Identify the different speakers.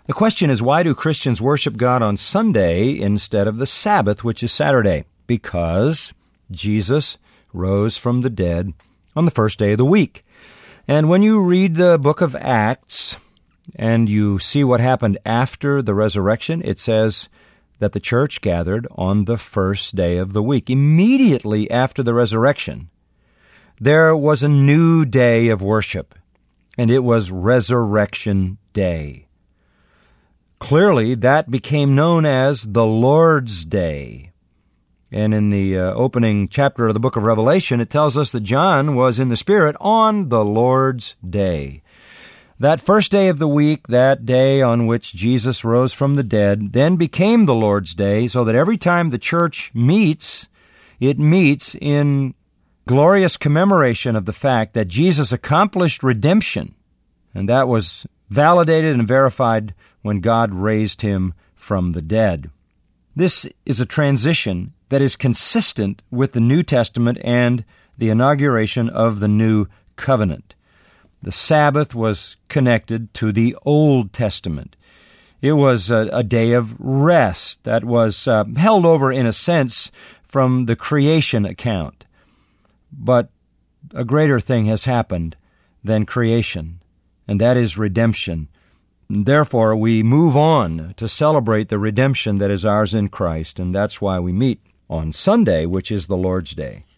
Speaker 1: The question is, why do Christians worship God on Sunday instead of the Sabbath, which is Saturday? Because Jesus rose from the dead on the first day of the week. And when you read the book of Acts and you see what happened after the resurrection, it says that the church gathered on the first day of the week. Immediately after the resurrection, there was a new day of worship, and it was Resurrection Day. Clearly, that became known as the Lord's Day. And in the opening chapter of the book of Revelation, it tells us that John was in the Spirit on the Lord's Day. That first day of the week, that day on which Jesus rose from the dead, then became the Lord's Day, so that every time the church meets, it meets in glorious commemoration of the fact that Jesus accomplished redemption, and that was validated and verified when God raised him from the dead. This is a transition that is consistent with the New Testament and the inauguration of the New Covenant. The Sabbath was connected to the Old Testament. It was a day of rest that was held over, in a sense, from the creation account. But a greater thing has happened than creation, and that is redemption. Therefore, we move on to celebrate the redemption that is ours in Christ, and that's why we meet on Sunday, which is the Lord's Day.